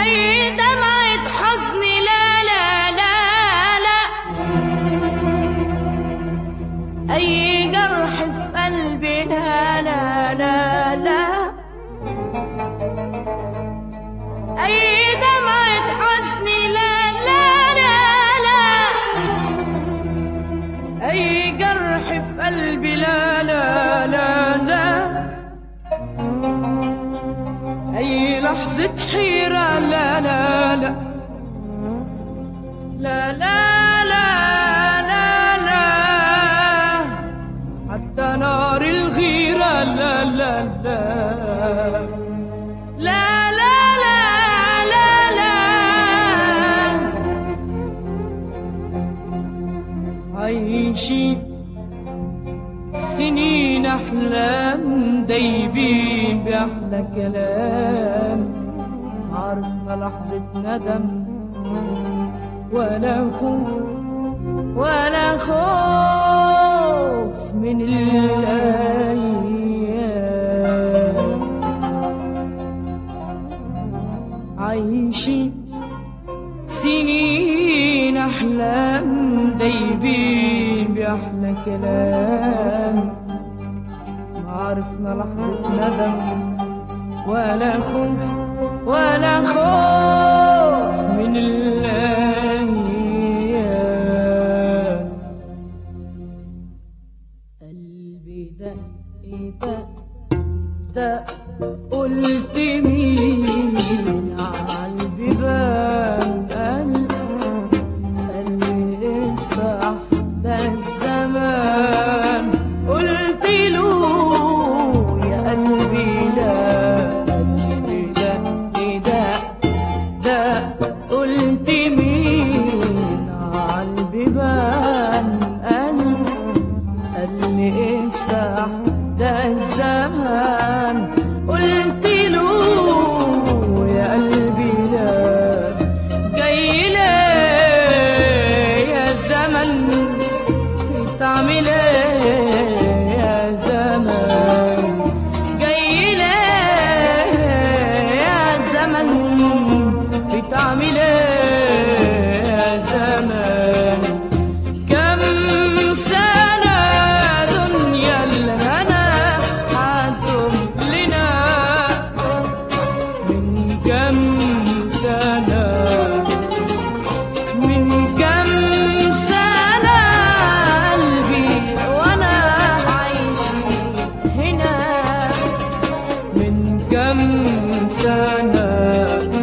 أي دمعة حزن لا لا لا لا، أي جرح في قلبي لا لا لا لا، أي دمعة حزن لا لا لا لا، أي جرح في قلبي لا لا لا لا، أي لحظة حيرة لا لا لا لا لا لا لا لا، حتى نار الغيرة لا لا لا لا لا لا لا لا، عايشين سنين أحلام دايبين بأحلى كلام، عرفنا لحظة ندم ولا خوف ولا خوف من الأيام، عايشين سنين أحلام دايبين بأحلى كلام، عرفنا لحظة ندم ولا خوف ولا خوف من الأيام. قلبي دق دق دق، قلت مين عالبيبان، قلبي افتح ده الزمان، قلت له يا قلبي لا، قلبي دق دق دق، قلت مين عالبيبان، قلبي افتح ده الزمان، قلت له يا قلبي لا، جاي ليه يا زمن بتعمل ايه يا زمان، جاي ليه يا زمن بتعمل ايه يا زمان، كم سنة دنيا الهنا حتم لنا، من كم سنة من كم سنة قلبي وانا عايش هنا، من كم سنة